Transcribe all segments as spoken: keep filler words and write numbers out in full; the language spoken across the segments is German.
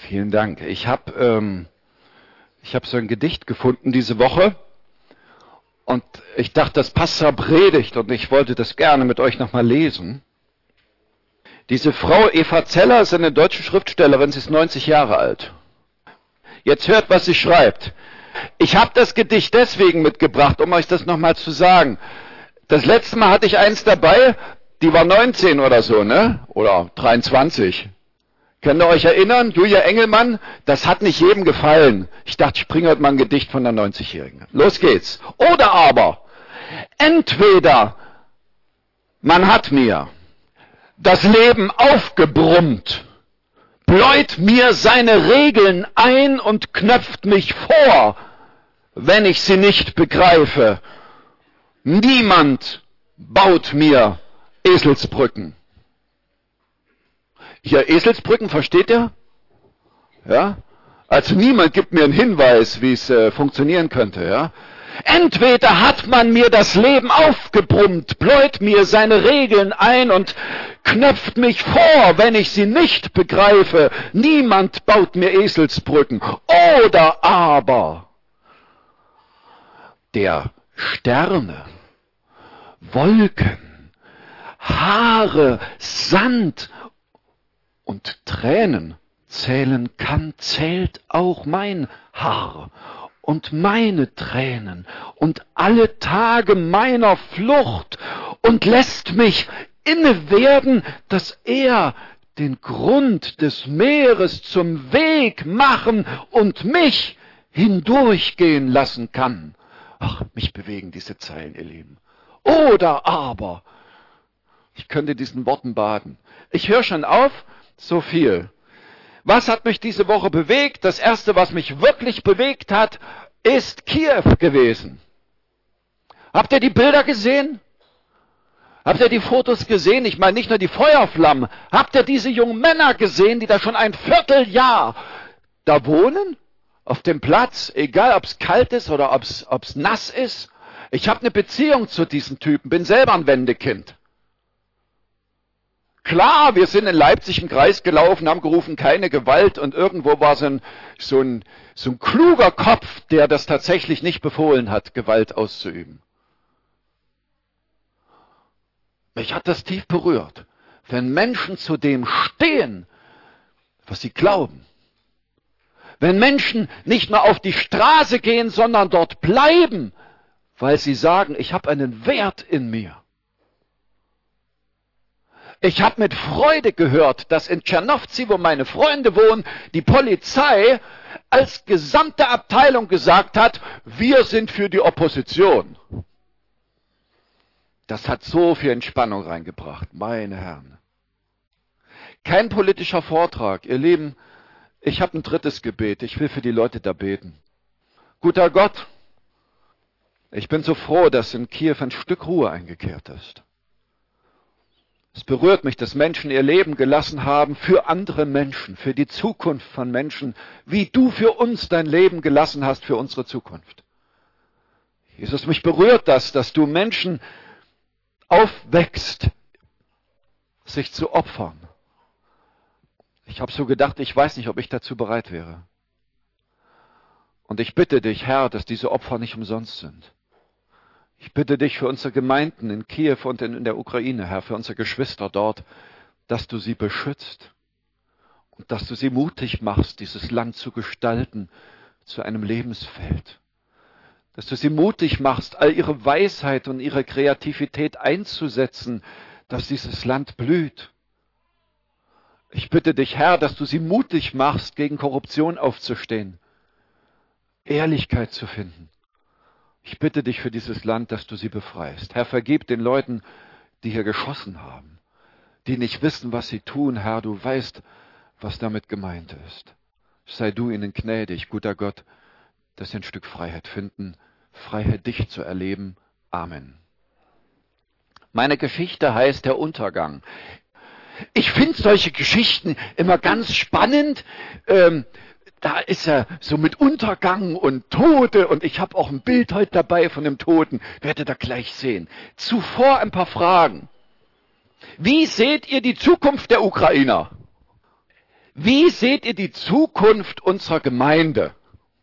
Vielen Dank. Ich habe ähm, ich hab so ein Gedicht gefunden diese Woche und ich dachte, das passt zur Predigt und ich wollte das gerne mit euch nochmal lesen. Diese Frau Eva Zeller ist eine deutsche Schriftstellerin, sie ist neunzig Jahre alt. Jetzt hört, was sie schreibt. Ich habe das Gedicht deswegen mitgebracht, um euch das nochmal zu sagen. Das letzte Mal hatte ich eins dabei, die war neunzehn oder so, ne? Oder dreiundzwanzig. Könnt ihr euch erinnern? Julia Engelmann, das hat nicht jedem gefallen. Ich dachte, ich bringe heute mal ein Gedicht von der neunzigjährigen. Los geht's. Oder aber, entweder man hat mir das Leben aufgebrummt, bläut mir seine Regeln ein und knöpft mich vor, wenn ich sie nicht begreife. Niemand baut mir Eselsbrücken. Hier, Eselsbrücken, versteht ihr? Ja? Also niemand gibt mir einen Hinweis, wie es äh, funktionieren könnte, ja? Entweder hat man mir das Leben aufgebrummt, bläut mir seine Regeln ein und knöpft mich vor, wenn ich sie nicht begreife. Niemand baut mir Eselsbrücken. Oder aber der Sterne, Wolken, Haare, Sand und Tränen zählen kann, zählt auch mein Haar und meine Tränen und alle Tage meiner Flucht und lässt mich inne werden, dass er den Grund des Meeres zum Weg machen und mich hindurchgehen lassen kann. Ach, mich bewegen diese Zeilen, ihr Lieben. Oder aber, ich könnte diesen Worten baden. Ich höre schon auf, so viel. Was hat mich diese Woche bewegt? Das erste, was mich wirklich bewegt hat, ist Kiew gewesen. Habt ihr die Bilder gesehen? Habt ihr die Fotos gesehen? Ich meine nicht nur die Feuerflammen. Habt ihr diese jungen Männer gesehen, die da schon ein Vierteljahr da wohnen? Auf dem Platz, egal ob es kalt ist oder ob es nass ist. Ich habe eine Beziehung zu diesen Typen, bin selber ein Wendekind. Klar, wir sind in Leipzig im Kreis gelaufen, haben gerufen, keine Gewalt, und irgendwo war so ein, so ein, so ein kluger Kopf, der das tatsächlich nicht befohlen hat, Gewalt auszuüben. Mich hat das tief berührt, wenn Menschen zu dem stehen, was sie glauben. Wenn Menschen nicht nur auf die Straße gehen, sondern dort bleiben, weil sie sagen, ich habe einen Wert in mir. Ich habe mit Freude gehört, dass in Tschernowtzi, wo meine Freunde wohnen, die Polizei als gesamte Abteilung gesagt hat, wir sind für die Opposition. Das hat so viel Entspannung reingebracht, meine Herren. Kein politischer Vortrag, ihr Lieben, ich habe ein drittes Gebet, ich will für die Leute da beten. Guter Gott, ich bin so froh, dass in Kiew ein Stück Ruhe eingekehrt ist. Es berührt mich, dass Menschen ihr Leben gelassen haben für andere Menschen, für die Zukunft von Menschen, wie du für uns dein Leben gelassen hast für unsere Zukunft. Jesus, mich berührt das, dass du Menschen aufwächst, sich zu opfern. Ich habe so gedacht, ich weiß nicht, ob ich dazu bereit wäre. Und ich bitte dich, Herr, dass diese Opfer nicht umsonst sind. Ich bitte dich für unsere Gemeinden in Kiew und in der Ukraine, Herr, für unsere Geschwister dort, dass du sie beschützt und dass du sie mutig machst, dieses Land zu gestalten zu einem Lebensfeld. Dass du sie mutig machst, all ihre Weisheit und ihre Kreativität einzusetzen, dass dieses Land blüht. Ich bitte dich, Herr, dass du sie mutig machst, gegen Korruption aufzustehen, Ehrlichkeit zu finden. Ich bitte dich für dieses Land, dass du sie befreist. Herr, vergib den Leuten, die hier geschossen haben, die nicht wissen, was sie tun. Herr, du weißt, was damit gemeint ist. Sei du ihnen gnädig, guter Gott, dass sie ein Stück Freiheit finden, Freiheit, dich zu erleben. Amen. Meine Geschichte heißt der Untergang. Ich finde solche Geschichten immer ganz spannend. Ähm, Da ist er so mit Untergang und Tode, und ich habe auch ein Bild heute dabei von dem Toten, werdet ihr gleich sehen. Zuvor ein paar Fragen. Wie seht ihr die Zukunft der Ukrainer? Wie seht ihr die Zukunft unserer Gemeinde?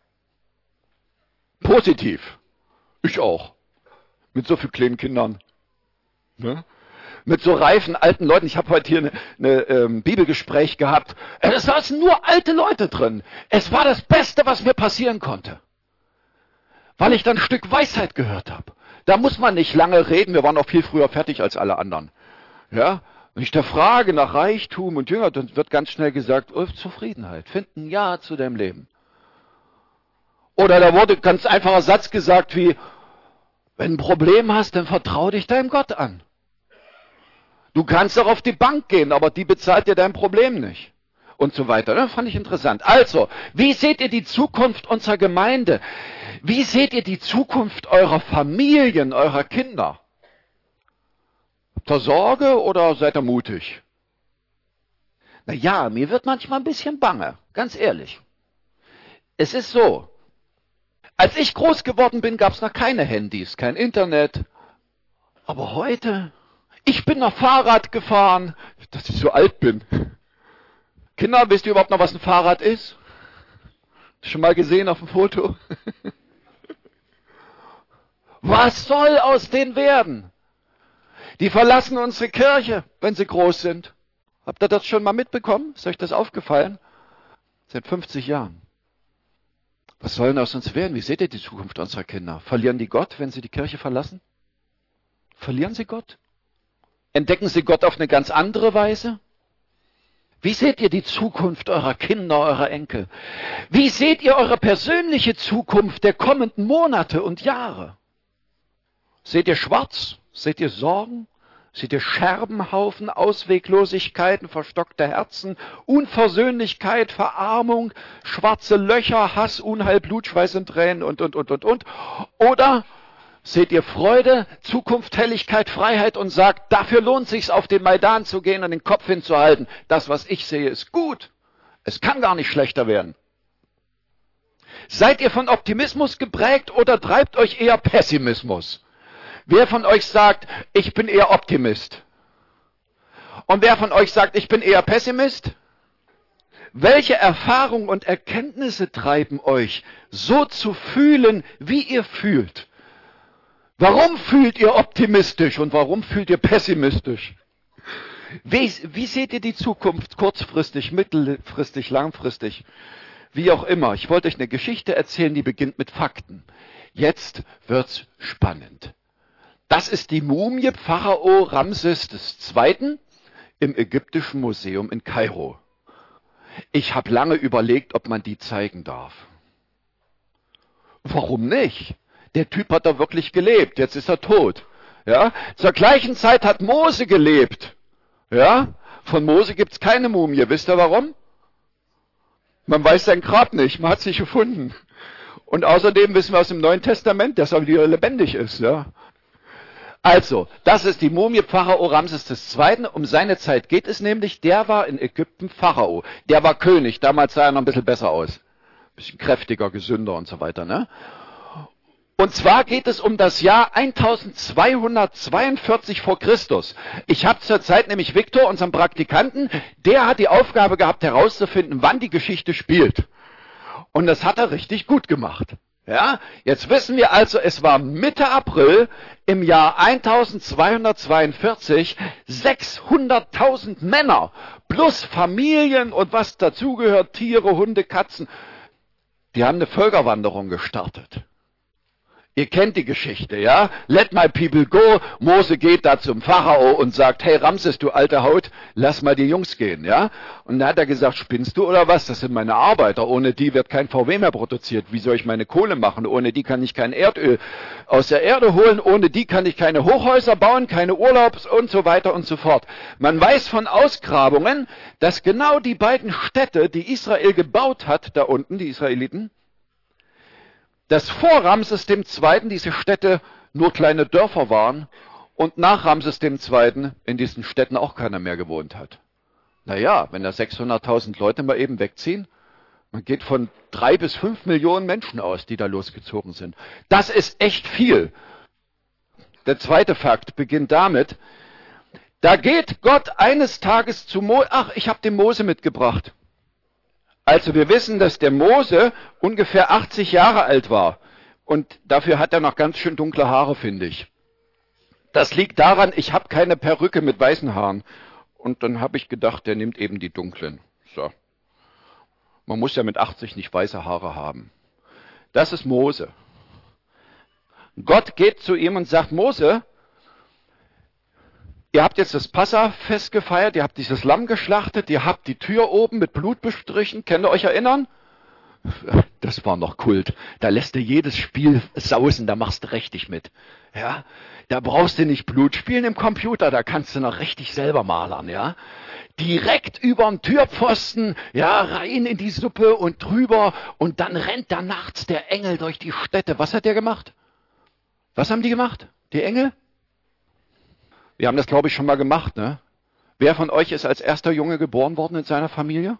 Positiv. Ich auch. Mit so vielen kleinen Kindern. Ne? Mit so reifen alten Leuten. Ich habe heute hier eine, eine ähm, Bibelgespräch gehabt. Es saßen nur alte Leute drin. Es war das Beste, was mir passieren konnte. Weil ich dann ein Stück Weisheit gehört habe. Da muss man nicht lange reden. Wir waren auch viel früher fertig als alle anderen. Ja? Wenn ich da frage nach Reichtum und Jünger, dann wird ganz schnell gesagt, oh, Zufriedenheit. Find ein Ja zu deinem Leben. Oder da wurde ganz einfacher Satz gesagt wie, wenn du ein Problem hast, dann vertrau dich deinem Gott an. Du kannst auch auf die Bank gehen, aber die bezahlt dir dein Problem nicht. Und so weiter. Das fand ich interessant. Also, wie seht ihr die Zukunft unserer Gemeinde? Wie seht ihr die Zukunft eurer Familien, eurer Kinder? Habt ihr Sorge oder seid ihr mutig? Na ja, mir wird manchmal ein bisschen bange, ganz ehrlich. Es ist so, als ich groß geworden bin, gab es noch keine Handys, kein Internet. Aber heute, ich bin noch Fahrrad gefahren, dass ich so alt bin. Kinder, wisst ihr überhaupt noch, was ein Fahrrad ist? Schon mal gesehen auf dem Foto? Was soll aus denen werden? Die verlassen unsere Kirche, wenn sie groß sind. Habt ihr das schon mal mitbekommen? Ist euch das aufgefallen? Seit fünfzig Jahren. Was soll denn aus uns werden? Wie seht ihr die Zukunft unserer Kinder? Verlieren die Gott, wenn sie die Kirche verlassen? Verlieren sie Gott? Entdecken sie Gott auf eine ganz andere Weise? Wie seht ihr die Zukunft eurer Kinder, eurer Enkel? Wie seht ihr eure persönliche Zukunft der kommenden Monate und Jahre? Seht ihr schwarz? Seht ihr Sorgen? Seht ihr Scherbenhaufen, Ausweglosigkeiten, verstockte Herzen, Unversöhnlichkeit, Verarmung, schwarze Löcher, Hass, Unheil, Blutschweiß und Tränen und, und, und, und, und? Oder seht ihr Freude, Zukunft, Helligkeit, Freiheit und sagt, dafür lohnt es sich, auf den Maidan zu gehen und den Kopf hinzuhalten. Das, was ich sehe, ist gut. Es kann gar nicht schlechter werden. Seid ihr von Optimismus geprägt oder treibt euch eher Pessimismus? Wer von euch sagt, ich bin eher Optimist? Und wer von euch sagt, ich bin eher Pessimist? Welche Erfahrungen und Erkenntnisse treiben euch, so zu fühlen, wie ihr fühlt? Warum fühlt ihr optimistisch und warum fühlt ihr pessimistisch? Wie, wie seht ihr die Zukunft kurzfristig, mittelfristig, langfristig? Wie auch immer. Ich wollte euch eine Geschichte erzählen, die beginnt mit Fakten. Jetzt wird's spannend. Das ist die Mumie Pharao Ramses der Zweite. Im Ägyptischen Museum in Kairo. Ich habe lange überlegt, ob man die zeigen darf. Warum nicht? Der Typ hat da wirklich gelebt, jetzt ist er tot. Ja? Zur gleichen Zeit hat Mose gelebt. Ja? Von Mose gibt's keine Mumie. Wisst ihr warum? Man weiß sein Grab nicht, man hat es nicht gefunden. Und außerdem wissen wir aus dem Neuen Testament, dass er wieder lebendig ist. Ja? Also, das ist die Mumie Pharao Ramses der Zweite. Um seine Zeit geht es nämlich. Der war in Ägypten Pharao. Der war König. Damals sah er noch ein bisschen besser aus. Ein bisschen kräftiger, gesünder und so weiter. Ne? Und zwar geht es um das Jahr eintausendzweihundertzweiundvierzig vor Christus. Ich habe zurzeit nämlich Viktor, unseren Praktikanten, der hat die Aufgabe gehabt, herauszufinden, wann die Geschichte spielt. Und das hat er richtig gut gemacht. Ja, jetzt wissen wir also, es war Mitte April im Jahr eintausendzweihundertzweiundvierzig, sechshunderttausend Männer plus Familien und was dazugehört, Tiere, Hunde, Katzen, die haben eine Völkerwanderung gestartet. Ihr kennt die Geschichte, ja? Let my people go. Mose geht da zum Pharao und sagt, hey Ramses, du alte Haut, lass mal die Jungs gehen, ja? Und dann hat er gesagt, spinnst du oder was? Das sind meine Arbeiter. Ohne die wird kein V W mehr produziert. Wie soll ich meine Kohle machen? Ohne die kann ich kein Erdöl aus der Erde holen. Ohne die kann ich keine Hochhäuser bauen, keine Urlaubs und so weiter und so fort. Man weiß von Ausgrabungen, dass genau die beiden Städte, die Israel gebaut hat, da unten, die Israeliten, dass vor Ramses dem Zweiten diese Städte nur kleine Dörfer waren und nach Ramses dem Zweiten in diesen Städten auch keiner mehr gewohnt hat. Naja, wenn da sechshunderttausend Leute mal eben wegziehen, man geht von drei bis fünf Millionen Menschen aus, die da losgezogen sind. Das ist echt viel. Der zweite Fakt beginnt damit, da geht Gott eines Tages zu Mose, ach, ich habe den Mose mitgebracht. Also wir wissen, dass der Mose ungefähr achtzig Jahre alt war. Und dafür hat er noch ganz schön dunkle Haare, finde ich. Das liegt daran, ich habe keine Perücke mit weißen Haaren. Und dann habe ich gedacht, der nimmt eben die dunklen. So. Man muss ja mit achtzig nicht weiße Haare haben. Das ist Mose. Gott geht zu ihm und sagt, Mose, ihr habt jetzt das Passafest gefeiert, ihr habt dieses Lamm geschlachtet, ihr habt die Tür oben mit Blut bestrichen. Könnt ihr euch erinnern? Das war noch Kult. Da lässt du jedes Spiel sausen, da machst du richtig mit. Ja, da brauchst du nicht Blut spielen im Computer, da kannst du noch richtig selber malern, ja. Direkt überm Türpfosten, ja, rein in die Suppe und drüber und dann rennt da nachts der Engel durch die Städte. Was hat der gemacht? Was haben die gemacht? Die Engel? Wir haben das, glaube ich, schon mal gemacht, ne? Wer von euch ist als erster Junge geboren worden in seiner Familie?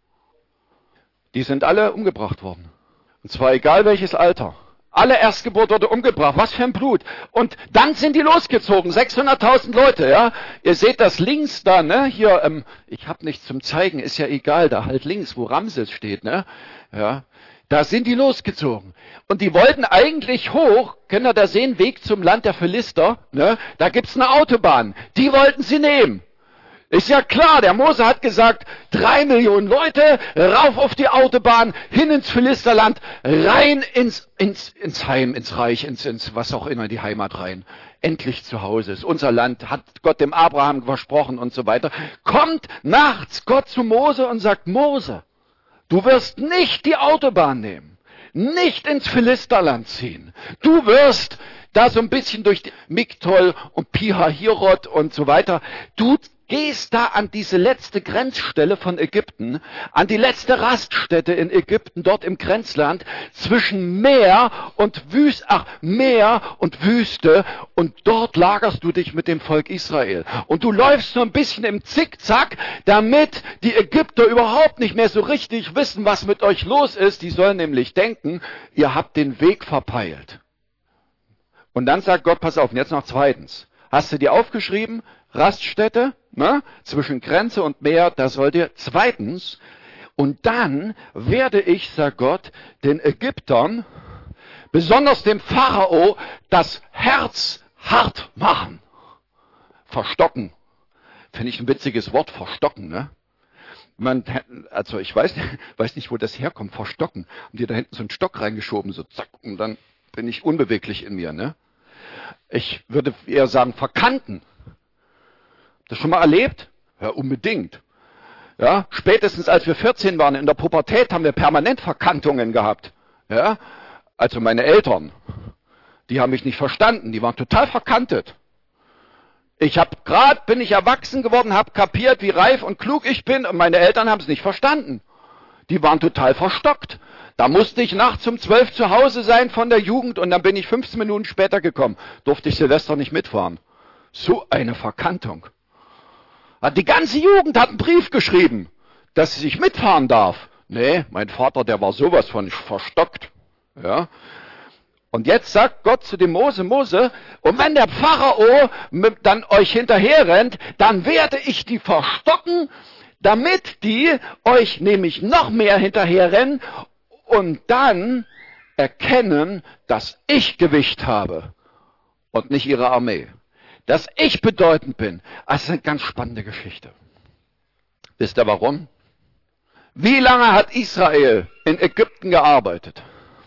Die sind alle umgebracht worden. Und zwar egal welches Alter. Alle Erstgeburt wurde umgebracht. Was für ein Blut. Und dann sind die losgezogen. sechshunderttausend Leute, ja. Ihr seht das links da, ne? Hier, ähm, ich habe nichts zum Zeigen, ist ja egal. Da halt links, wo Ramses steht, ne? Ja. Da sind die losgezogen. Und die wollten eigentlich hoch, könnt ihr da sehen, Weg zum Land der Philister, ne? Da gibt's eine Autobahn. Die wollten sie nehmen. Ist ja klar, der Mose hat gesagt, drei Millionen Leute, rauf auf die Autobahn, hin ins Philisterland, rein ins, ins, ins Heim, ins Reich, ins, ins, was auch immer, die Heimat rein. Endlich zu Hause ist unser Land, hat Gott dem Abraham versprochen und so weiter. Kommt nachts Gott zu Mose und sagt, Mose, du wirst nicht die Autobahn nehmen, nicht ins Philisterland ziehen. Du wirst da so ein bisschen durch die Migdol und Pihahirot und so weiter, du gehst da an diese letzte Grenzstelle von Ägypten, an die letzte Raststätte in Ägypten, dort im Grenzland, zwischen Meer und Wüste, ach, Meer und Wüste, und dort lagerst du dich mit dem Volk Israel. Und du läufst so ein bisschen im Zickzack, damit die Ägypter überhaupt nicht mehr so richtig wissen, was mit euch los ist. Die sollen nämlich denken, ihr habt den Weg verpeilt. Und dann sagt Gott, pass auf, und jetzt noch zweitens. Hast du dir aufgeschrieben? Raststätte, ne? Zwischen Grenze und Meer, da sollt ihr zweitens, und dann werde ich, sagt Gott, den Ägyptern, besonders dem Pharao, das Herz hart machen. Verstocken. Finde ich ein witziges Wort, verstocken, ne? Man, also ich weiß, weiß nicht, wo das herkommt, verstocken. Und dir da hinten so einen Stock reingeschoben, so zack, und dann bin ich unbeweglich in mir, ne? Ich würde eher sagen, verkanten. Das schon mal erlebt? Ja, unbedingt. Ja, spätestens als wir vierzehn waren in der Pubertät, haben wir permanent Verkantungen gehabt. Ja, also meine Eltern, die haben mich nicht verstanden, die waren total verkantet. Ich habe gerade, bin ich erwachsen geworden, habe kapiert, wie reif und klug ich bin, und meine Eltern haben es nicht verstanden. Die waren total verstockt. Da musste ich nachts um zwölf zu Hause sein von der Jugend, und dann bin ich fünfzehn Minuten später gekommen. Durfte ich Silvester nicht mitfahren. So eine Verkantung. Die ganze Jugend hat einen Brief geschrieben, dass ich mitfahren darf. Nee, mein Vater, der war sowas von verstockt. Ja. Und jetzt sagt Gott zu dem Mose, Mose, und wenn der Pharao dann euch hinterher rennt, dann werde ich die verstocken, damit die euch nämlich noch mehr hinterherrennen und dann erkennen, dass ich Gewicht habe und nicht ihre Armee. Dass ich bedeutend bin. Das ist eine ganz spannende Geschichte. Wisst ihr warum? Wie lange hat Israel in Ägypten gearbeitet?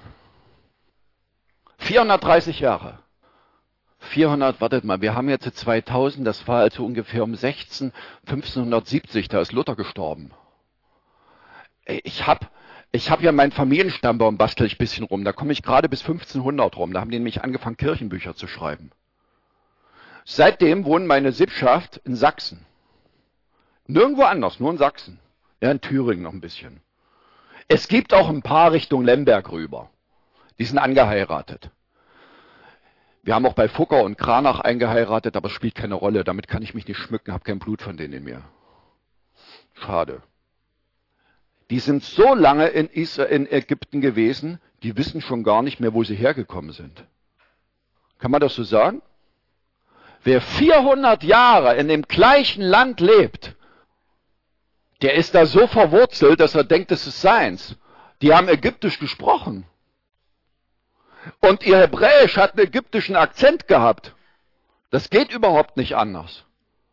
vierhundertdreißig Jahre. vierhundert, wartet mal, wir haben jetzt zweitausend, das war also ungefähr um sechzehn, fünfzehnhundertsiebzig, da ist Luther gestorben. Ich habe ich hab ja meinen Familienstammbaum, bastel ich ein bisschen rum, da komme ich gerade bis fünfzehnhundert rum, da haben die nämlich angefangen, Kirchenbücher zu schreiben. Seitdem wohnt meine Sippschaft in Sachsen. Nirgendwo anders, nur in Sachsen. Ja, in Thüringen noch ein bisschen. Es gibt auch ein paar Richtung Lemberg rüber. Die sind angeheiratet. Wir haben auch bei Fucker und Kranach eingeheiratet, aber es spielt keine Rolle. Damit kann ich mich nicht schmücken, habe kein Blut von denen in mir. Schade. Die sind so lange in, Israel, in Ägypten gewesen, die wissen schon gar nicht mehr, wo sie hergekommen sind. Kann man das so sagen? Wer vierhundert Jahre in dem gleichen Land lebt, Der ist da so verwurzelt, dass er denkt, es ist seins. Die haben Ägyptisch gesprochen. Und ihr Hebräisch hat einen ägyptischen Akzent gehabt. Das geht überhaupt nicht anders.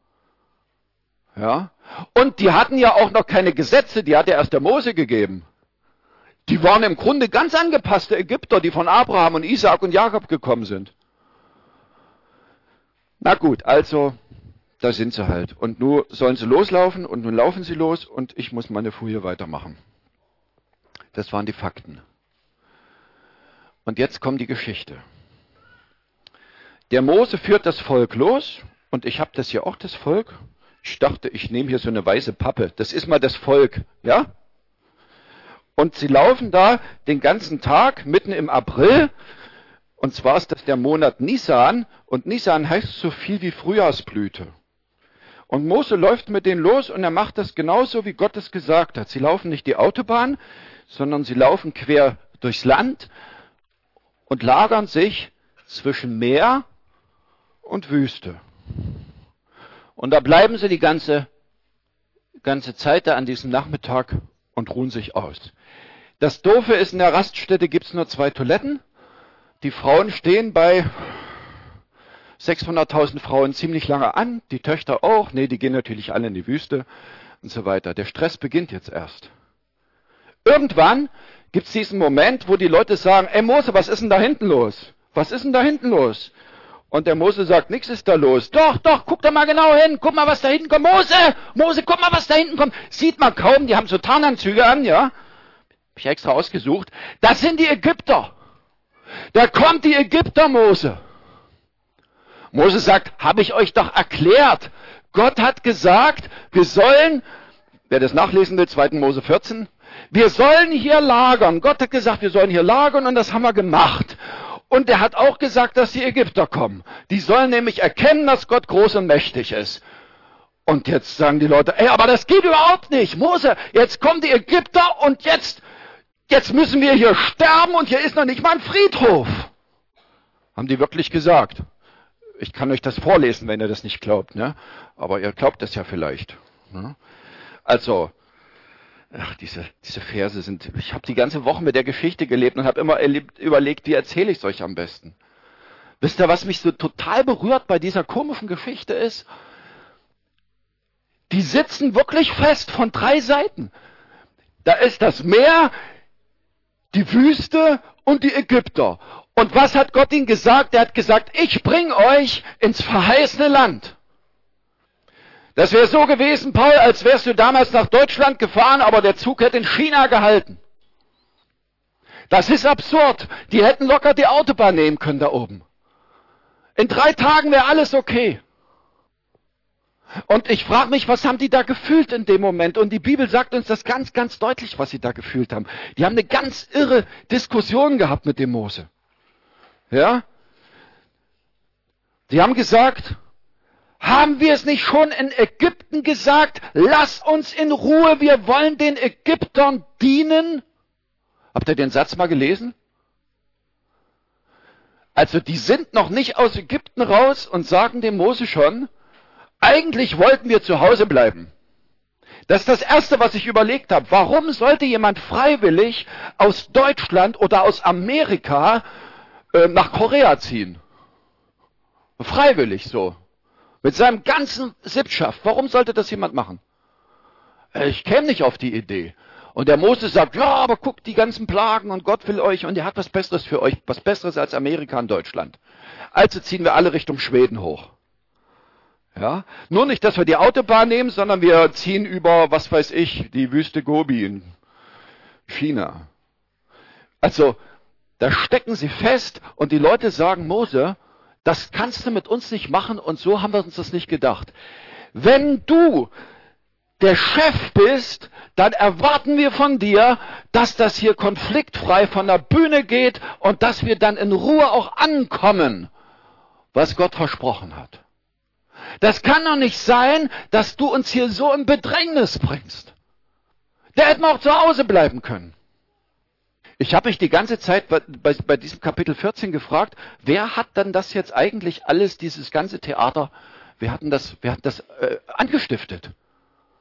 Ja? Und die hatten ja auch noch keine Gesetze, die hat ja erst der Mose gegeben. Die waren im Grunde ganz angepasste Ägypter, die von Abraham und Isaak und Jakob gekommen sind. Na gut, also, da sind sie halt. Und nun sollen sie loslaufen und nun laufen sie los und ich muss meine Folie weitermachen. Das waren die Fakten. Und jetzt kommt die Geschichte. Der Mose führt das Volk los und ich habe das hier auch, das Volk. Ich dachte, ich nehme hier so eine weiße Pappe. Das ist mal das Volk, ja? Und sie laufen da den ganzen Tag, mitten im April. Und zwar ist das der Monat Nisan. Und Nisan heißt so viel wie Frühjahrsblüte. Und Mose läuft mit denen los und er macht das genauso, wie Gott es gesagt hat. Sie laufen nicht die Autobahn, sondern sie laufen quer durchs Land und lagern sich zwischen Meer und Wüste. Und da bleiben sie die ganze, ganze Zeit da an diesem Nachmittag und ruhen sich aus. Das Doofe ist, in der Raststätte gibt es nur zwei Toiletten. Die Frauen stehen bei sechshunderttausend Frauen ziemlich lange an, die Töchter auch. Nee, die gehen natürlich alle in die Wüste und so weiter. Der Stress beginnt jetzt erst. Irgendwann gibt es diesen Moment, wo die Leute sagen, ey Mose, was ist denn da hinten los? Was ist denn da hinten los? Und der Mose sagt, nichts ist da los. Doch, doch, guck da mal genau hin. Guck mal, was da hinten kommt. Mose, Mose, guck mal, was da hinten kommt. Sieht man kaum, die haben so Tarnanzüge an, ja. Hab ich extra ausgesucht. Das sind die Ägypter. Da kommt die Ägypter, Mose. Mose sagt, habe ich euch doch erklärt. Gott hat gesagt, wir sollen, wer das nachlesen will, zweiten Mose vierzehn, wir sollen hier lagern. Gott hat gesagt, wir sollen hier lagern und das haben wir gemacht. Und er hat auch gesagt, dass die Ägypter kommen. Die sollen nämlich erkennen, dass Gott groß und mächtig ist. Und jetzt sagen die Leute, ey, aber das geht überhaupt nicht. Mose, jetzt kommen die Ägypter und jetzt, jetzt müssen wir hier sterben und hier ist noch nicht mal ein Friedhof. Haben die wirklich gesagt. Ich kann euch das vorlesen, wenn ihr das nicht glaubt, ne? Aber ihr glaubt das ja vielleicht. Ne? Also, ach, diese, diese Verse sind, ich habe die ganze Woche mit der Geschichte gelebt und habe immer erlebt, überlegt, wie erzähle ich es euch am besten. Wisst ihr, was mich so total berührt bei dieser komischen Geschichte ist? Die sitzen wirklich fest von drei Seiten. Da ist das Meer, die Wüste und die Ägypter. Und was hat Gott ihnen gesagt? Er hat gesagt, ich bringe euch ins verheißene Land. Das wäre so gewesen, Paul, als wärst du damals nach Deutschland gefahren, aber der Zug hätte in China gehalten. Das ist absurd. Die hätten locker die Autobahn nehmen können da oben. In drei Tagen wäre alles okay. Und ich frage mich, was haben die da gefühlt in dem Moment? Und die Bibel sagt uns das ganz, ganz deutlich, was sie da gefühlt haben. Die haben eine ganz irre Diskussion gehabt mit dem Mose. Ja? Die haben gesagt, haben wir es nicht schon in Ägypten gesagt? Lass uns in Ruhe, wir wollen den Ägyptern dienen. Habt ihr den Satz mal gelesen? Also die sind noch nicht aus Ägypten raus und sagen dem Mose schon, eigentlich wollten wir zu Hause bleiben. Das ist das Erste, was ich überlegt habe. Warum sollte jemand freiwillig aus Deutschland oder aus Amerika äh, nach Korea ziehen? Freiwillig so. Mit seinem ganzen Sippschaft. Warum sollte das jemand machen? Ich käme nicht auf die Idee. Und der Mose sagt, ja, aber guckt die ganzen Plagen und Gott will euch und er hat was Besseres für euch. Was Besseres als Amerika und Deutschland. Also ziehen wir alle Richtung Schweden hoch. Ja? Nur nicht, dass wir die Autobahn nehmen, sondern wir ziehen über, was weiß ich, die Wüste Gobi in China. Also, da stecken sie fest und die Leute sagen, Mose, das kannst du mit uns nicht machen und so haben wir uns das nicht gedacht. Wenn du der Chef bist, dann erwarten wir von dir, dass das hier konfliktfrei von der Bühne geht und dass wir dann in Ruhe auch ankommen, was Gott versprochen hat. Das kann doch nicht sein, dass du uns hier so in Bedrängnis bringst. Der hätte auch zu Hause bleiben können. Ich habe mich die ganze Zeit bei, bei, bei diesem Kapitel vierzehn gefragt, wer hat dann das jetzt eigentlich alles, dieses ganze Theater, wer hat denn das, wer hat das äh, angestiftet?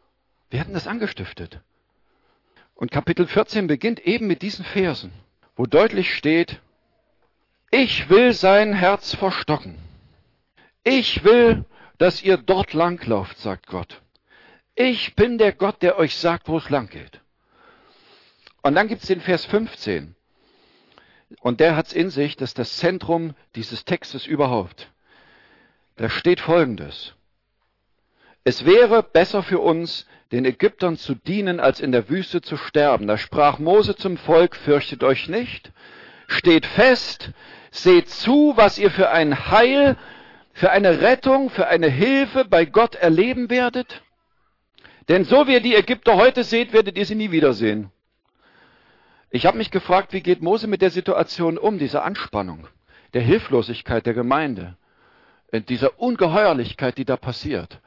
Wir hatten das angestiftet. Und Kapitel vierzehn beginnt eben mit diesen Versen, wo deutlich steht, ich will sein Herz verstocken. Ich will, dass ihr dort langlauft, sagt Gott. Ich bin der Gott, der euch sagt, wo es lang geht. Und dann gibt es den Vers fünfzehn. Und der hat es in sich, das ist das Zentrum dieses Textes überhaupt. Da steht Folgendes. Es wäre besser für uns, den Ägyptern zu dienen, als in der Wüste zu sterben. Da sprach Mose zum Volk, fürchtet euch nicht, steht fest, seht zu, was ihr für ein Heil, für eine Rettung, für eine Hilfe bei Gott erleben werdet. Denn so wie ihr die Ägypter heute seht, werdet ihr sie nie wiedersehen. Ich habe mich gefragt, wie geht Mose mit der Situation um, dieser Anspannung, der Hilflosigkeit der Gemeinde, dieser Ungeheuerlichkeit, die da passiert.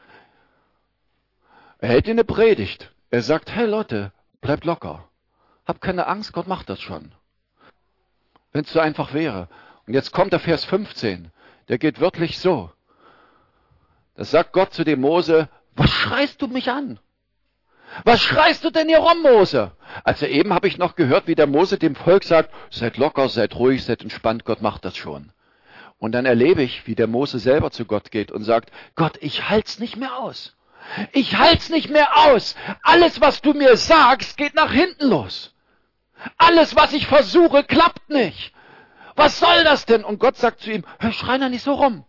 Er hält ihnen eine Predigt. Er sagt, hey Leute, bleibt locker. Habt keine Angst, Gott macht das schon. Wenn es so einfach wäre. Und jetzt kommt der Vers fünfzehn. Der geht wirklich so. Da sagt Gott zu dem Mose, was schreist du mich an? Was schreist du denn hier rum, Mose? Also eben habe ich noch gehört, wie der Mose dem Volk sagt, seid locker, seid ruhig, seid entspannt, Gott macht das schon. Und dann erlebe ich, wie der Mose selber zu Gott geht und sagt, Gott, ich halt's nicht mehr aus. Ich halt's nicht mehr aus. Alles, was du mir sagst, geht nach hinten los. Alles, was ich versuche, klappt nicht. Was soll das denn? Und Gott sagt zu ihm, hör, schrei da nicht so rum.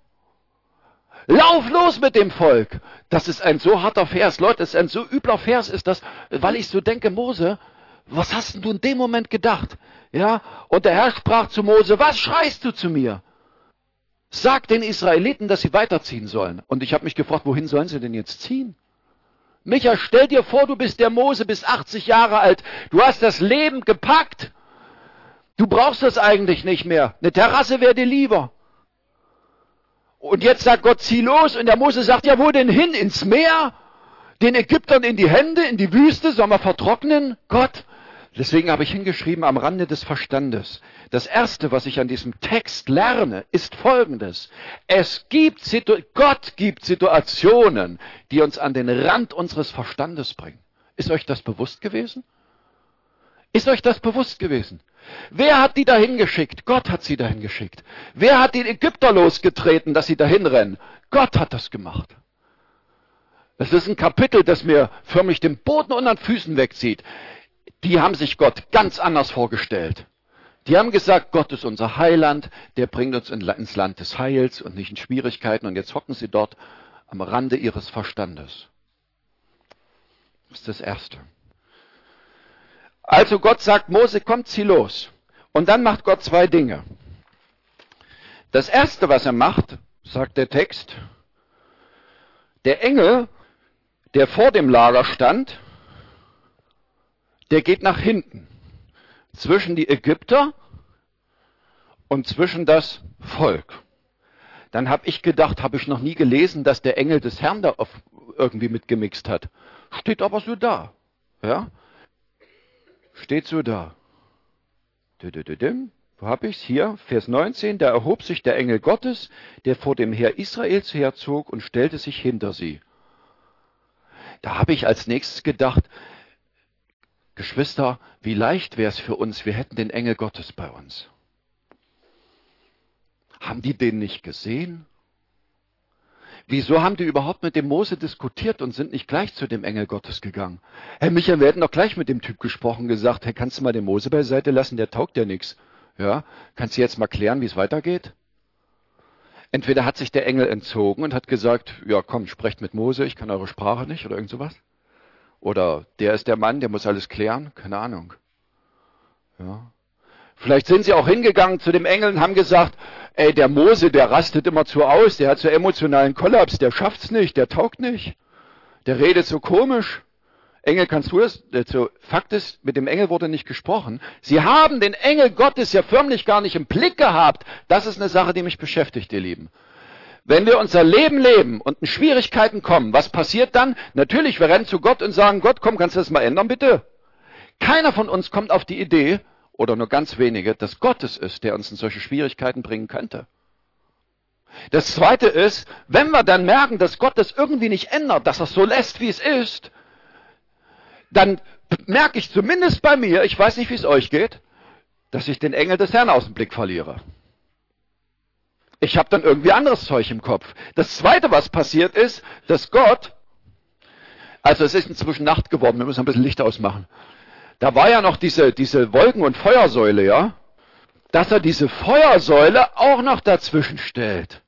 Lauf los mit dem Volk. Das ist ein so harter Vers. Leute, das ist ein so übler Vers ist das, weil ich so denke, Mose, was hast denn du in dem Moment gedacht? Ja? Und der Herr sprach zu Mose, was schreist du zu mir? Sag den Israeliten, dass sie weiterziehen sollen. Und ich habe mich gefragt, wohin sollen sie denn jetzt ziehen? Micha, stell dir vor, du bist der Mose, bist achtzig Jahre alt. Du hast das Leben gepackt. Du brauchst das eigentlich nicht mehr. Eine Terrasse wäre dir lieber. Und jetzt sagt Gott, zieh los. Und der Mose sagt, ja, wo denn hin? Ins Meer? Den Ägyptern in die Hände, in die Wüste? Sollen wir vertrocknen? Gott? Deswegen habe ich hingeschrieben, am Rande des Verstandes. Das Erste, was ich an diesem Text lerne, ist Folgendes. Es gibt, Situ- Gott gibt Situationen, die uns an den Rand unseres Verstandes bringen. Ist euch das bewusst gewesen? Ist euch das bewusst gewesen? Wer hat die dahin geschickt? Gott hat sie dahin geschickt. Wer hat die Ägypter losgetreten, dass sie dahin rennen? Gott hat das gemacht. Das ist ein Kapitel, das mir förmlich den Boden unter den Füßen wegzieht. Die haben sich Gott ganz anders vorgestellt. Die haben gesagt, Gott ist unser Heiland, der bringt uns ins Land des Heils und nicht in Schwierigkeiten. Und jetzt hocken sie dort am Rande ihres Verstandes. Das ist das Erste. Also Gott sagt, Mose, komm, zieh los. Und dann macht Gott zwei Dinge. Das Erste, was er macht, sagt der Text, der Engel, der vor dem Lager stand, der geht nach hinten, zwischen die Ägypter und zwischen das Volk. Dann habe ich gedacht, habe ich noch nie gelesen, dass der Engel des Herrn da irgendwie mitgemixt hat. Steht aber so da. Ja? Steht so da. Wo habe ich es? Hier, Vers neunzehn. Da erhob sich der Engel Gottes, der vor dem Heer Israels herzog und stellte sich hinter sie. Da habe ich als nächstes gedacht, Geschwister, wie leicht wäre es für uns, wir hätten den Engel Gottes bei uns. Haben die den nicht gesehen? Wieso haben die überhaupt mit dem Mose diskutiert und sind nicht gleich zu dem Engel Gottes gegangen? Herr Michael, wir hätten doch gleich mit dem Typ gesprochen, gesagt, hey, kannst du mal den Mose beiseite lassen, der taugt ja nichts. Ja, kannst du jetzt mal klären, wie es weitergeht? Entweder hat sich der Engel entzogen und hat gesagt, ja komm, sprecht mit Mose, ich kann eure Sprache nicht oder irgend sowas. Oder der ist der Mann, der muss alles klären, keine Ahnung. Ja. Vielleicht sind sie auch hingegangen zu dem Engel und haben gesagt, ey, der Mose, der rastet immer zu aus, der hat so emotionalen Kollaps, der schafft's nicht, der taugt nicht, der redet so komisch. Engel, kannst du das? Also, Fakt ist, mit dem Engel wurde nicht gesprochen. Sie haben den Engel Gottes ja förmlich gar nicht im Blick gehabt. Das ist eine Sache, die mich beschäftigt, ihr Lieben. Wenn wir unser Leben leben und in Schwierigkeiten kommen, was passiert dann? Natürlich, wir rennen zu Gott und sagen, Gott, komm, kannst du das mal ändern, bitte? Keiner von uns kommt auf die Idee, oder nur ganz wenige, dass Gott es ist, der uns in solche Schwierigkeiten bringen könnte. Das Zweite ist, wenn wir dann merken, dass Gott das irgendwie nicht ändert, dass er es so lässt, wie es ist, dann merke ich zumindest bei mir, ich weiß nicht, wie es euch geht, dass ich den Engel des Herrn aus dem Blick verliere. Ich habe dann irgendwie anderes Zeug im Kopf. Das Zweite, was passiert ist, dass Gott, also es ist inzwischen Nacht geworden, wir müssen ein bisschen Licht ausmachen. Da war ja noch diese, diese Wolken- und Feuersäule, ja, dass er diese Feuersäule auch noch dazwischen stellt.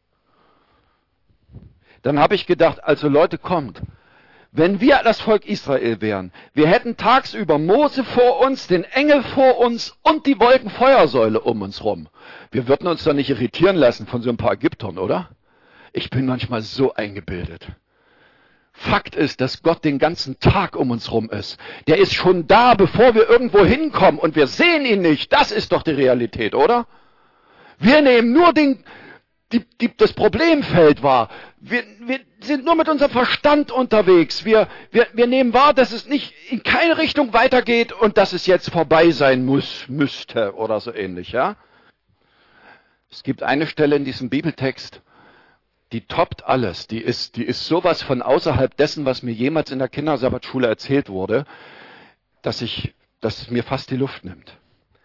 Dann habe ich gedacht, also Leute, kommt. Wenn wir das Volk Israel wären, wir hätten tagsüber Mose vor uns, den Engel vor uns und die Wolkenfeuersäule um uns rum. Wir würden uns doch nicht irritieren lassen von so ein paar Ägyptern, oder? Ich bin manchmal so eingebildet. Fakt ist, dass Gott den ganzen Tag um uns rum ist. Der ist schon da, bevor wir irgendwo hinkommen und wir sehen ihn nicht. Das ist doch die Realität, oder? Wir nehmen nur den, die, die, das Problemfeld wahr. Wir, wir sind nur mit unserem Verstand unterwegs. Wir, wir, wir nehmen wahr, dass es nicht in keine Richtung weitergeht und dass es jetzt vorbei sein muss, müsste oder so ähnlich, ja? Es gibt eine Stelle in diesem Bibeltext, die toppt alles. Die ist, die ist sowas von außerhalb dessen, was mir jemals in der Kindersabbatschule erzählt wurde, dass ich, dass es mir fast die Luft nimmt.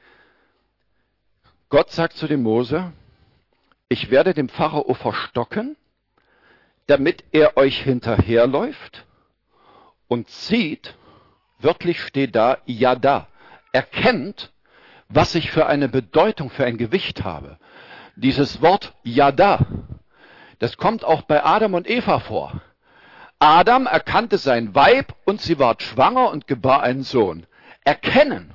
Gott sagt zu dem Mose, ich werde dem Pharao verstocken, damit er euch hinterherläuft und zieht, wörtlich steht da, Yada, erkennt, was ich für eine Bedeutung, für ein Gewicht habe. Dieses Wort Yada, das kommt auch bei Adam und Eva vor. Adam erkannte sein Weib und sie ward schwanger und gebar einen Sohn. Erkennen.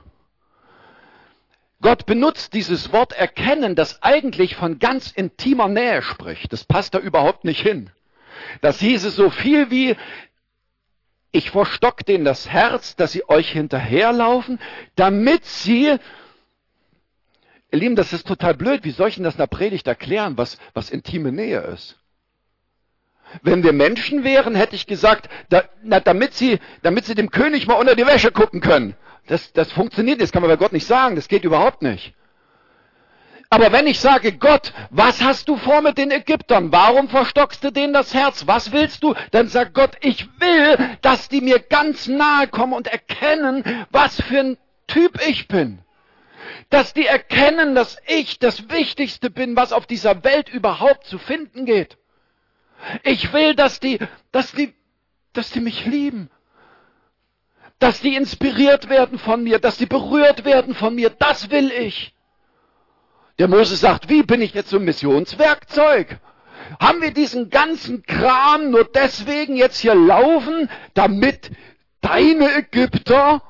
Gott benutzt dieses Wort erkennen, das eigentlich von ganz intimer Nähe spricht. Das passt da überhaupt nicht hin. Das hieße so viel wie, ich verstock denen das Herz, dass sie euch hinterherlaufen, damit sie, ihr Lieben, das ist total blöd, wie soll ich denn das in der Predigt erklären, was, was intime Nähe ist? Wenn wir Menschen wären, hätte ich gesagt, da, na, damit, sie, damit sie dem König mal unter die Wäsche gucken können. Das, das funktioniert, das kann man bei Gott nicht sagen, das geht überhaupt nicht. Aber wenn ich sage, Gott, was hast du vor mit den Ägyptern? Warum verstockst du denen das Herz? Was willst du? Dann sagt Gott, ich will, dass die mir ganz nahe kommen und erkennen, was für ein Typ ich bin. Dass die erkennen, dass ich das Wichtigste bin, was auf dieser Welt überhaupt zu finden geht. Ich will, dass die, dass die, dass die mich lieben. Dass die inspiriert werden von mir, dass die berührt werden von mir. Das will ich. Der Mose sagt, wie bin ich jetzt so ein Missionswerkzeug? Haben wir diesen ganzen Kram nur deswegen jetzt hier laufen, damit deine Ägypter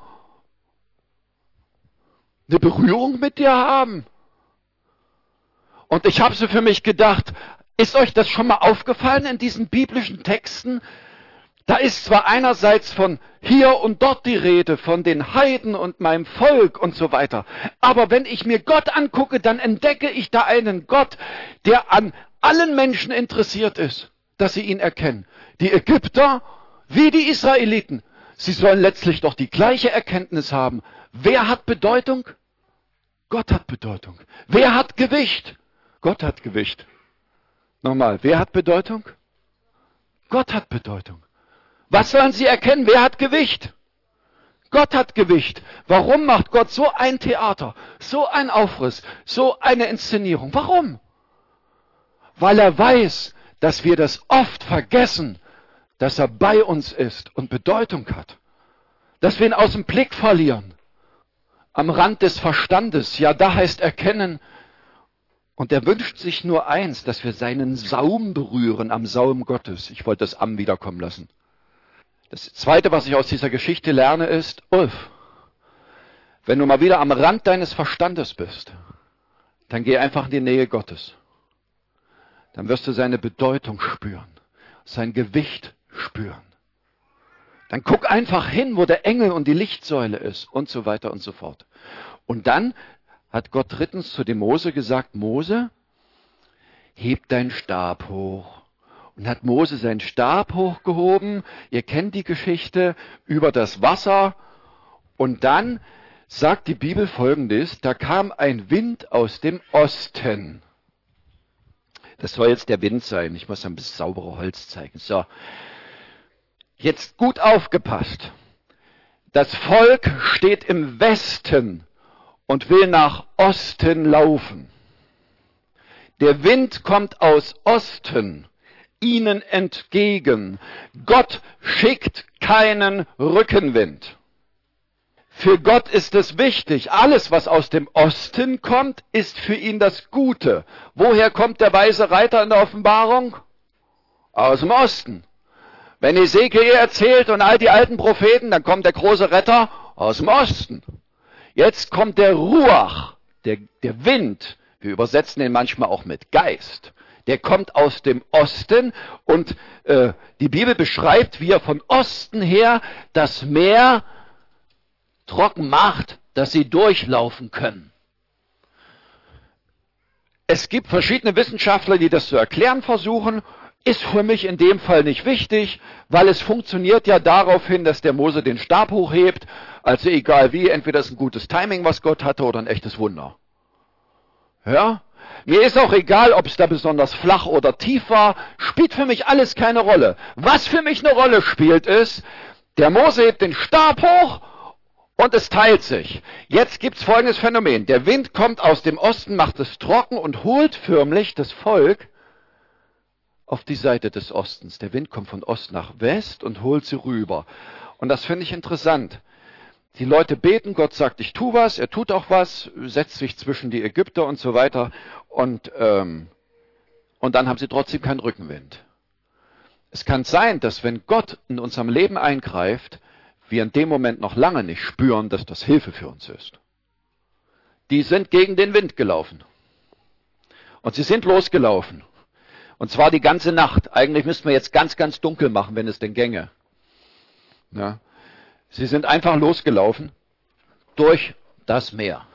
eine Berührung mit dir haben? Und ich habe so für mich gedacht, ist euch das schon mal aufgefallen in diesen biblischen Texten? Da ist zwar einerseits von hier und dort die Rede, von den Heiden und meinem Volk und so weiter. Aber wenn ich mir Gott angucke, dann entdecke ich da einen Gott, der an allen Menschen interessiert ist, dass sie ihn erkennen. Die Ägypter wie die Israeliten. Sie sollen letztlich doch die gleiche Erkenntnis haben. Wer hat Bedeutung? Gott hat Bedeutung. Wer hat Gewicht? Gott hat Gewicht. Nochmal, wer hat Bedeutung? Gott hat Bedeutung. Was sollen sie erkennen? Wer hat Gewicht? Gott hat Gewicht. Warum macht Gott so ein Theater, so ein Aufriss, so eine Inszenierung? Warum? Weil er weiß, dass wir das oft vergessen, dass er bei uns ist und Bedeutung hat. Dass wir ihn aus dem Blick verlieren. Am Rand des Verstandes. Ja, da heißt erkennen. Und er wünscht sich nur eins, dass wir seinen Saum berühren am Saum Gottes. Ich wollte das Am wiederkommen lassen. Das Zweite, was ich aus dieser Geschichte lerne, ist, Ulf, wenn du mal wieder am Rand deines Verstandes bist, dann geh einfach in die Nähe Gottes. Dann wirst du seine Bedeutung spüren, sein Gewicht spüren. Dann guck einfach hin, wo der Engel und die Lichtsäule ist und so weiter und so fort. Und dann hat Gott drittens zu dem Mose gesagt, Mose, heb deinen Stab hoch. Und hat Mose seinen Stab hochgehoben, ihr kennt die Geschichte, über das Wasser. Und dann sagt die Bibel Folgendes, da kam ein Wind aus dem Osten. Das soll jetzt der Wind sein, ich muss ein bisschen saubere Holz zeigen. So, jetzt gut aufgepasst. Das Volk steht im Westen und will nach Osten laufen. Der Wind kommt aus Osten ihnen entgegen. Gott schickt keinen Rückenwind. Für Gott ist es wichtig, alles, was aus dem Osten kommt, ist für ihn das Gute. Woher kommt der weise Reiter in der Offenbarung? Aus dem Osten. Wenn Ezekiel erzählt und all die alten Propheten, dann kommt der große Retter aus dem Osten. Jetzt kommt der Ruach, der, der Wind. Wir übersetzen ihn manchmal auch mit Geist. Der kommt aus dem Osten und äh, die Bibel beschreibt, wie er von Osten her das Meer trocken macht, dass sie durchlaufen können. Es gibt verschiedene Wissenschaftler, die das zu erklären versuchen. Ist für mich in dem Fall nicht wichtig, weil es funktioniert ja darauf hin, dass der Mose den Stab hochhebt. Also egal wie, entweder ist ein gutes Timing, was Gott hatte, oder ein echtes Wunder. Ja? Mir ist auch egal, ob es da besonders flach oder tief war. Spielt für mich alles keine Rolle. Was für mich eine Rolle spielt, ist, der Mose hebt den Stab hoch und es teilt sich. Jetzt gibt's folgendes Phänomen. Der Wind kommt aus dem Osten, macht es trocken und holt förmlich das Volk auf die Seite des Ostens. Der Wind kommt von Ost nach West und holt sie rüber. Und das finde ich interessant. Die Leute beten, Gott sagt, ich tu was, er tut auch was, setzt sich zwischen die Ägypter und so weiter. Und, ähm, und dann haben sie trotzdem keinen Rückenwind. Es kann sein, dass wenn Gott in unserem Leben eingreift, wir in dem Moment noch lange nicht spüren, dass das Hilfe für uns ist. Die sind gegen den Wind gelaufen. Und sie sind losgelaufen. Und zwar die ganze Nacht. Eigentlich müssten wir jetzt ganz, ganz dunkel machen, wenn es denn gänge. Ja. Sie sind einfach losgelaufen durch das Meer.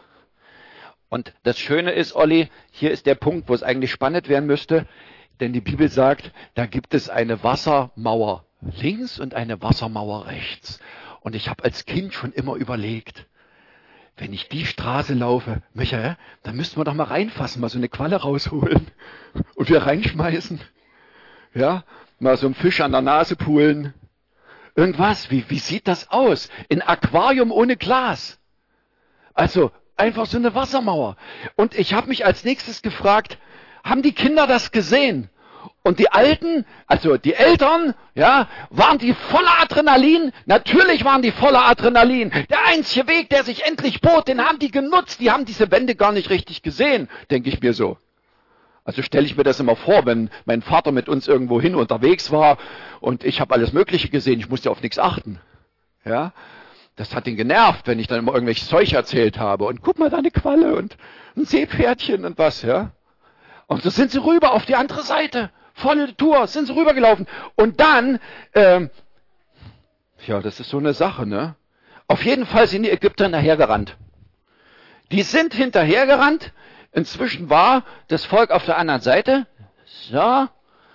Und das Schöne ist, Olli, hier ist der Punkt, wo es eigentlich spannend werden müsste, denn die Bibel sagt, da gibt es eine Wassermauer links und eine Wassermauer rechts. Und ich habe als Kind schon immer überlegt, wenn ich die Straße laufe, Michael, dann müssten wir doch mal reinfassen, mal so eine Qualle rausholen und wir reinschmeißen. Ja, mal so einen Fisch an der Nase poolen. Irgendwas, wie, wie sieht das aus? Ein Aquarium ohne Glas. Also einfach so eine Wassermauer. Und ich habe mich als nächstes gefragt, haben die Kinder das gesehen? Und die Alten, also die Eltern, ja, waren die voller Adrenalin? Natürlich waren die voller Adrenalin. Der einzige Weg, der sich endlich bot, den haben die genutzt. Die haben diese Wände gar nicht richtig gesehen, denke ich mir so. Also stelle ich mir das immer vor, wenn mein Vater mit uns irgendwo hin unterwegs war und ich habe alles Mögliche gesehen, ich musste auf nichts achten. Ja, das hat ihn genervt, wenn ich dann immer irgendwelches Zeug erzählt habe. Und guck mal, da eine Qualle und ein Seepferdchen und was, ja. Und so sind sie rüber auf die andere Seite. Volle Tour, sind sie rübergelaufen. Und dann, ähm, ja, das ist so eine Sache, ne? Auf jeden Fall sind die Ägypter hinterhergerannt. Die sind hinterhergerannt. Inzwischen war das Volk auf der anderen Seite. So.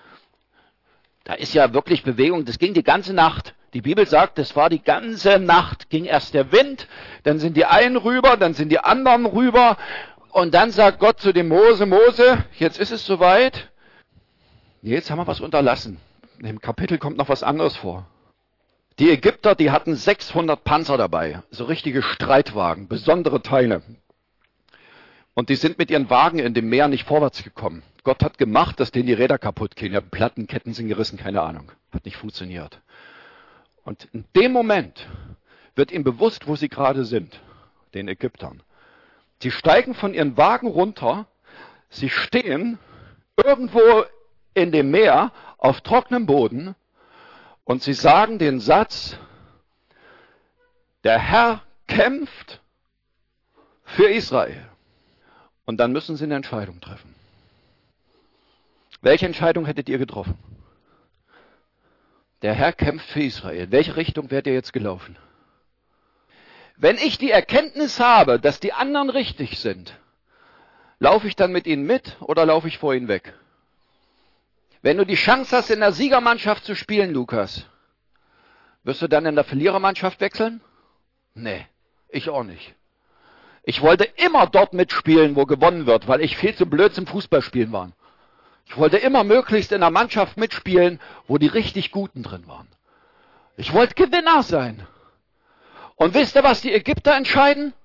Da ist ja wirklich Bewegung. Das ging die ganze Nacht. Die Bibel sagt, das war die ganze Nacht. Ging erst der Wind, dann sind die einen rüber, dann sind die anderen rüber. Und dann sagt Gott zu dem Mose, Mose, jetzt ist es soweit. Jetzt haben wir was unterlassen. Im Kapitel kommt noch was anderes vor. Die Ägypter, die hatten sechshundert Panzer dabei. So richtige Streitwagen, besondere Teile. Und die sind mit ihren Wagen in dem Meer nicht vorwärts gekommen. Gott hat gemacht, dass denen die Räder kaputt gehen. Ja, Platten, Ketten sind gerissen, keine Ahnung. Hat nicht funktioniert. Und in dem Moment wird ihnen bewusst, wo sie gerade sind, den Ägyptern. Sie steigen von ihren Wagen runter, sie stehen irgendwo in dem Meer auf trockenem Boden und sie sagen den Satz, der Herr kämpft für Israel. Und dann müssen sie eine Entscheidung treffen. Welche Entscheidung hättet ihr getroffen? Der Herr kämpft für Israel. In welche Richtung wärt ihr jetzt gelaufen? Wenn ich die Erkenntnis habe, dass die anderen richtig sind, laufe ich dann mit ihnen mit oder laufe ich vor ihnen weg? Wenn du die Chance hast, in der Siegermannschaft zu spielen, Lukas, wirst du dann in der Verlierermannschaft wechseln? Nee, ich auch nicht. Ich wollte immer dort mitspielen, wo gewonnen wird, weil ich viel zu blöd zum Fußballspielen war. Ich wollte immer möglichst in der Mannschaft mitspielen, wo die richtig Guten drin waren. Ich wollte Gewinner sein. Und wisst ihr, was die Ägypter entscheiden?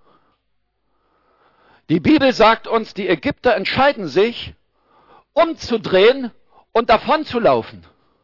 Die Bibel sagt uns, die Ägypter entscheiden sich, umzudrehen und davon zu laufen.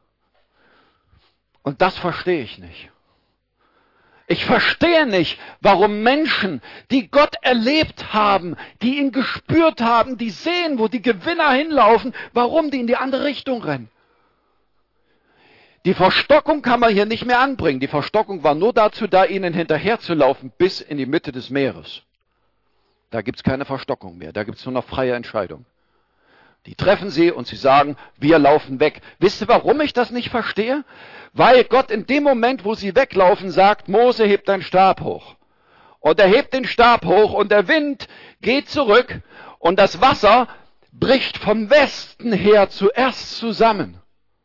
Und das verstehe ich nicht. Ich verstehe nicht, warum Menschen, die Gott erlebt haben, die ihn gespürt haben, die sehen, wo die Gewinner hinlaufen, warum die in die andere Richtung rennen. Die Verstockung kann man hier nicht mehr anbringen. Die Verstockung war nur dazu da, ihnen hinterherzulaufen bis in die Mitte des Meeres. Da gibt es keine Verstockung mehr, da gibt es nur noch freie Entscheidung. Die treffen sie und sie sagen, wir laufen weg. Wisst ihr, warum ich das nicht verstehe? Weil Gott in dem Moment, wo sie weglaufen, sagt, Mose, heb deinen Stab hoch. Und er hebt den Stab hoch und der Wind geht zurück und das Wasser bricht vom Westen her zuerst zusammen.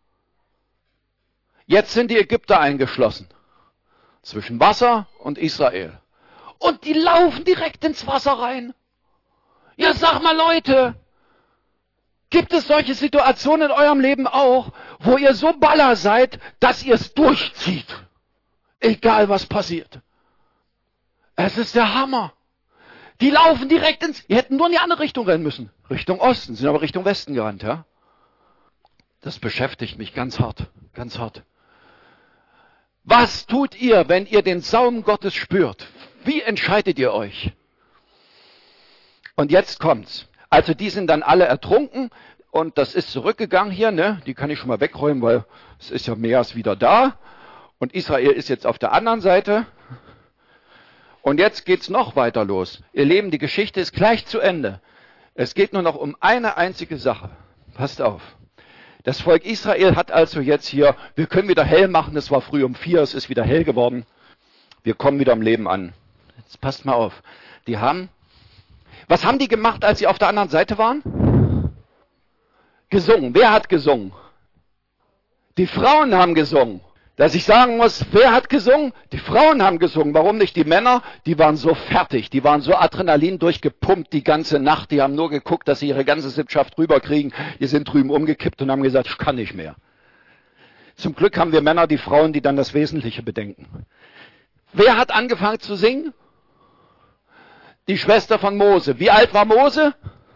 Jetzt sind die Ägypter eingeschlossen zwischen Wasser und Israel. Und die laufen direkt ins Wasser rein. Ja, sag mal Leute, gibt es solche Situationen in eurem Leben auch, wo ihr so baller seid, dass ihr es durchzieht? Egal was passiert. Es ist der Hammer. Die laufen direkt ins... Die hätten nur in die andere Richtung rennen müssen. Richtung Osten, sind aber Richtung Westen gerannt, ja? Das beschäftigt mich ganz hart, ganz hart. Was tut ihr, wenn ihr den Saum Gottes spürt? Wie entscheidet ihr euch? Und jetzt kommt's. Also die sind dann alle ertrunken und das ist zurückgegangen hier, ne? Die kann ich schon mal wegräumen, weil es ist ja mehr als wieder da. Und Israel ist jetzt auf der anderen Seite. Und jetzt geht's noch weiter los. Ihr Lieben, die Geschichte ist gleich zu Ende. Es geht nur noch um eine einzige Sache. Passt auf. Das Volk Israel hat also jetzt hier, wir können wieder hell machen, es war früh um vier, es ist wieder hell geworden. Wir kommen wieder am Leben an. Jetzt passt mal auf. Die haben, was haben die gemacht, als sie auf der anderen Seite waren? Gesungen. Wer hat gesungen? Die Frauen haben gesungen. Dass ich sagen muss, wer hat gesungen? Die Frauen haben gesungen. Warum nicht die Männer? Die waren so fertig, die waren so Adrenalin durchgepumpt die ganze Nacht. Die haben nur geguckt, dass sie ihre ganze Sippschaft rüberkriegen. Die sind drüben umgekippt und haben gesagt, ich kann nicht mehr. Zum Glück haben wir Männer, die Frauen, die dann das Wesentliche bedenken. Wer hat angefangen zu singen? Die Schwester von Mose. Wie alt war Mose?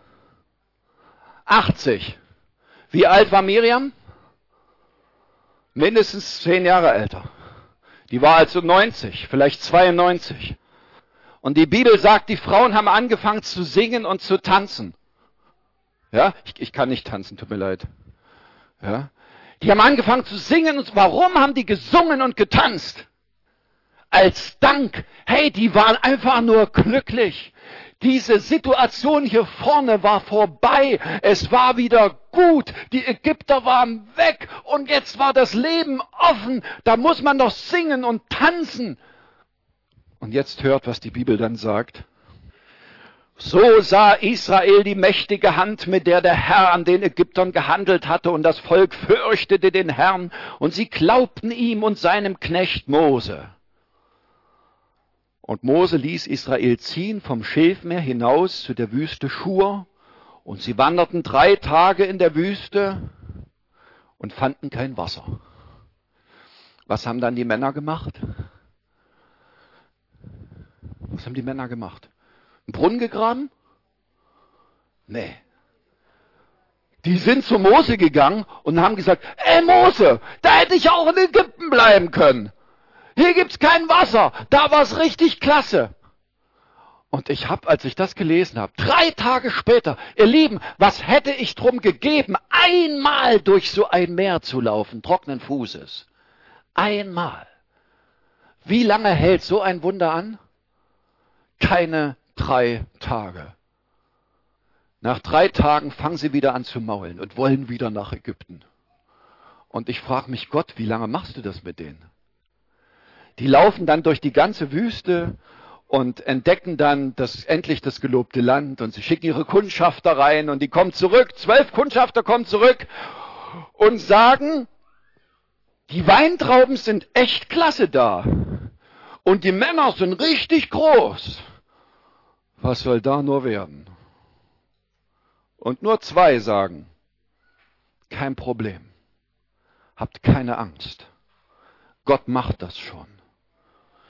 achtzig. Wie alt war Miriam? Mindestens zehn Jahre älter. Die war also neunzig, vielleicht zweiundneunzig. Und die Bibel sagt, die Frauen haben angefangen zu singen und zu tanzen. Ja, ich, ich kann nicht tanzen, tut mir leid. Ja, die haben angefangen zu singen. Und warum haben die gesungen und getanzt? Als Dank. Hey, die waren einfach nur glücklich. Diese Situation hier vorne war vorbei. Es war wieder gut. Die Ägypter waren weg und jetzt war das Leben offen. Da muss man doch singen und tanzen. Und jetzt hört, was die Bibel dann sagt. So sah Israel die mächtige Hand, mit der der Herr an den Ägyptern gehandelt hatte, und das Volk fürchtete den Herrn und sie glaubten ihm und seinem Knecht Mose. Und Mose ließ Israel ziehen vom Schilfmeer hinaus zu der Wüste Schur. Und sie wanderten drei Tage in der Wüste und fanden kein Wasser. Was haben dann die Männer gemacht? Was haben die Männer gemacht? Einen Brunnen gegraben? Nee. Die sind zu Mose gegangen und haben gesagt, ey Mose, da hätte ich auch in Ägypten bleiben können. Hier gibt's kein Wasser. Da war's richtig klasse. Und ich habe, als ich das gelesen habe, drei Tage später, ihr Lieben, was hätte ich drum gegeben, einmal durch so ein Meer zu laufen, trockenen Fußes. Einmal. Wie lange hält so ein Wunder an? Keine drei Tage. Nach drei Tagen fangen sie wieder an zu maulen und wollen wieder nach Ägypten. Und ich frage mich, Gott, wie lange machst du das mit denen? Die laufen dann durch die ganze Wüste und entdecken dann das, endlich das gelobte Land, und sie schicken ihre Kundschafter rein und die kommen zurück, zwölf Kundschafter kommen zurück und sagen, die Weintrauben sind echt klasse da und die Männer sind richtig groß. Was soll da nur werden? Und nur zwei sagen, kein Problem, habt keine Angst, Gott macht das schon.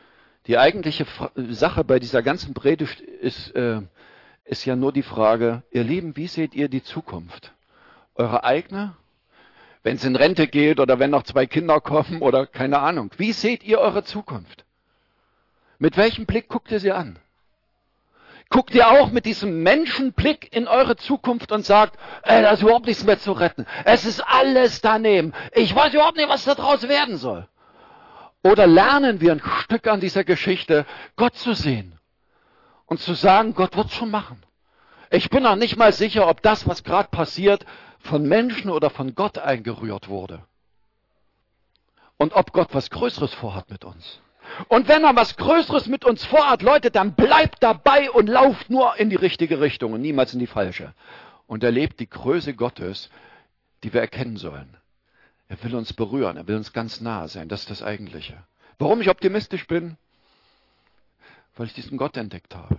Die eigentliche Fra- Sache bei dieser ganzen Predigt ist, äh, ist ja nur die Frage, ihr Lieben, wie seht ihr die Zukunft? Eure eigene? Wenn es in Rente geht oder wenn noch zwei Kinder kommen oder keine Ahnung. Wie seht ihr eure Zukunft? Mit welchem Blick guckt ihr sie an? Guckt ihr auch mit diesem Menschenblick in eure Zukunft und sagt, ey, da ist überhaupt nichts mehr zu retten. Es ist alles daneben. Ich weiß überhaupt nicht, was da draus werden soll. Oder lernen wir ein Stück an dieser Geschichte, Gott zu sehen und zu sagen, Gott wird schon machen. Ich bin noch nicht mal sicher, ob das, was gerade passiert, von Menschen oder von Gott eingerührt wurde. Und ob Gott was Größeres vorhat mit uns. Und wenn er was Größeres mit uns vorhat, Leute, dann bleibt dabei und lauft nur in die richtige Richtung und niemals in die falsche. Und erlebt die Größe Gottes, die wir erkennen sollen. Er will uns berühren, er will uns ganz nahe sein. Das ist das Eigentliche. Warum ich optimistisch bin? Weil ich diesen Gott entdeckt habe.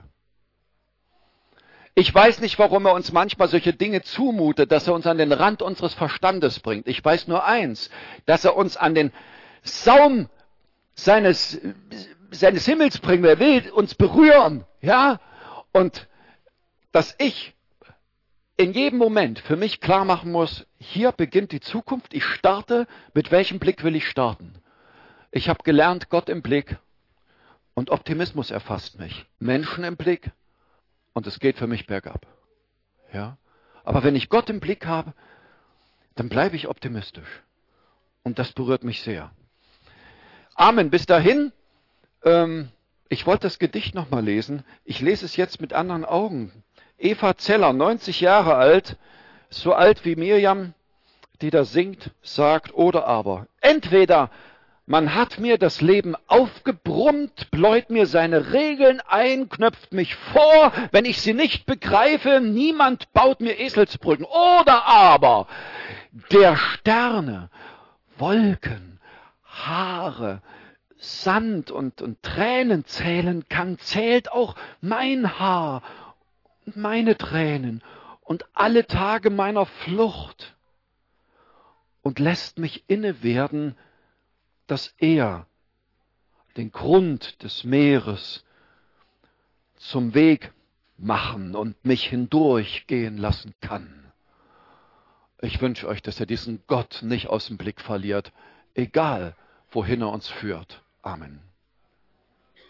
Ich weiß nicht, warum er uns manchmal solche Dinge zumutet, dass er uns an den Rand unseres Verstandes bringt. Ich weiß nur eins, dass er uns an den Saum seines, seines Himmels bringt. Er will uns berühren, ja? Und dass ich in jedem Moment für mich klar machen muss, hier beginnt die Zukunft, ich starte, mit welchem Blick will ich starten? Ich habe gelernt, Gott im Blick und Optimismus erfasst mich. Menschen im Blick und es geht für mich bergab. Ja? Aber wenn ich Gott im Blick habe, dann bleibe ich optimistisch. Und das berührt mich sehr. Amen. Bis dahin, ähm, ich wollte das Gedicht nochmal lesen. Ich lese es jetzt mit anderen Augen. Eva Zeller, neunzig Jahre alt, so alt wie Mirjam, die da singt, sagt, oder aber, entweder man hat mir das Leben aufgebrummt, bläut mir seine Regeln ein, knöpft mich vor, wenn ich sie nicht begreife, niemand baut mir Eselsbrücken. Oder aber der Sterne, Wolken, Haare, Sand und, und Tränen zählen kann, zählt auch mein Haar und meine Tränen und alle Tage meiner Flucht und lässt mich inne werden, dass er den Grund des Meeres zum Weg machen und mich hindurchgehen lassen kann. Ich wünsche euch, dass ihr diesen Gott nicht aus dem Blick verliert, egal wohin er uns führt. Amen.